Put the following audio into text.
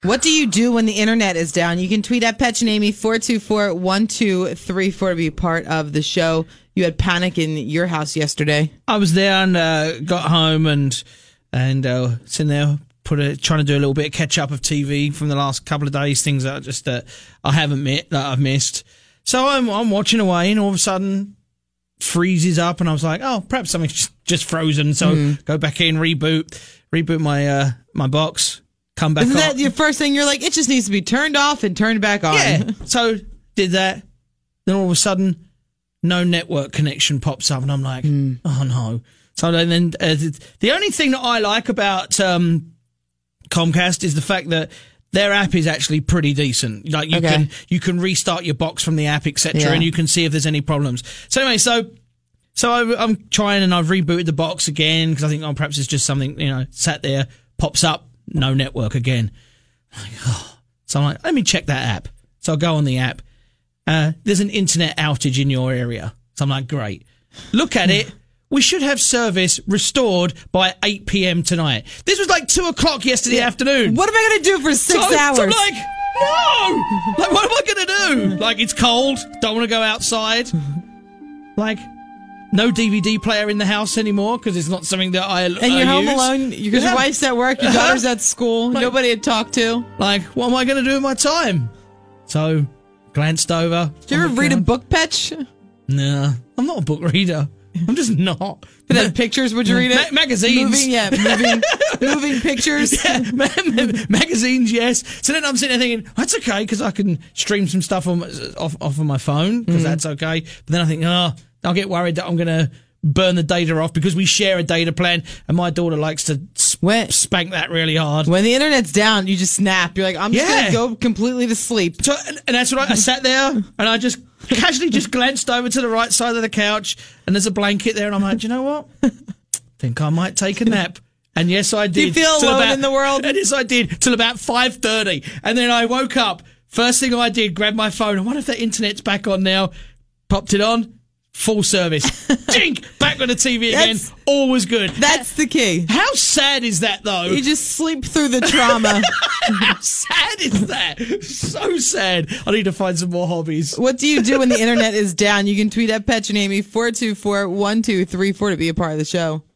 What do you do when the internet is down? You can tweet at Petchanamy 424-1234 to be part of the show. You had panic in your house yesterday. I was there and got home and sitting there trying to do a little bit of catch up of TV from the last couple of days, things that just I haven't met that I've missed. So I'm watching away and all of a sudden freezes up and I was like, oh, perhaps something's just frozen. So go back in, reboot my box. Come back. Isn't that your first thing? You're like, it just needs to be turned off and turned back on. Yeah. So did that. Then all of a sudden, no network connection pops up, and I'm like, oh no. So then the only thing that I like about Comcast is the fact that their app is actually pretty decent. Like you can restart your box from the app, etc., and you can see if there's any problems. So anyway, so I'm trying and I've rebooted the box again because I think perhaps it's just something sat there, pops up. No network again. So I'm like, let me check that app. So I go on the app. There's an internet outage in your area. So I'm like, great. Look at it. We should have service restored by 8 p.m. tonight. This was like 2 o'clock yesterday afternoon. What am I going to do for 6 hours? So I'm like, no! Like, what am I going to do? Like, it's cold. Don't want to go outside. Like, no DVD player in the house anymore because it's not something that I And you're home alone because your wife's at work, your daughter's at school, nobody to talk to. Like, what am I going to do with my time? So, glanced over. Did you ever read a book, Petch? Nah, I'm not a book reader. I'm just not. If it had pictures, would you read it? Magazines. Moving pictures. Yeah, magazines, yes. So then I'm sitting there thinking, that's okay because I can stream some stuff off of my phone because that's okay. But then I think, I'll get worried that I'm going to burn the data off because we share a data plan and my daughter likes to spank that really hard. When the internet's down, you just snap. You're like, I'm just going to go completely to sleep. So, and that's what I sat there and I just casually just glanced over to the right side of the couch and there's a blanket there and I'm like, do you know what? Think I might take a nap. And yes, I did. Do you feel alone in the world? And yes, I did till about 5:30. And then I woke up. First thing I did, grabbed my phone. I wonder if the internet's back on now. Popped it on. Full service. Jink! Back on the TV again. All was good. That's the key. How sad is that, though? You just sleep through the trauma. How sad is that? So sad. I need to find some more hobbies. What do you do when the internet is down? You can tweet at Petchanamy 424-1234 to be a part of the show.